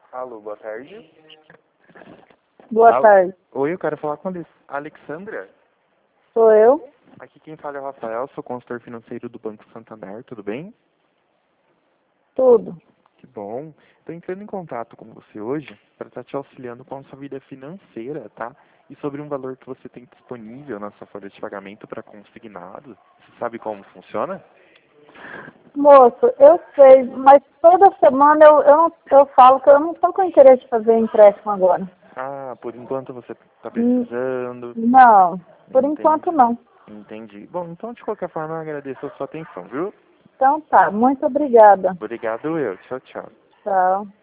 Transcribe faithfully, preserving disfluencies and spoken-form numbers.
Alô, boa tarde. Boa Alô. tarde. Oi, eu quero falar com a Alex- Alexandra. Sou eu? Aqui quem fala é o Rafael, sou consultor financeiro do Banco Santander, tudo bem? Tudo. Que bom. Estou entrando em contato com você hoje para estar te auxiliando com a sua vida financeira, tá? E sobre um valor que você tem disponível na sua folha de pagamento para consignado. Você sabe como funciona? Moço, eu sei, mas toda semana eu, eu, não- eu falo que eu não estou com interesse de fazer empréstimo agora. Ah, por enquanto você está Hum, precisando. Não, por enquanto Entendi. não. Entendi. Bom, então de qualquer forma eu agradeço a sua atenção, viu? Então tá, muito obrigada. Obrigado eu. Tchau, tchau. Tchau.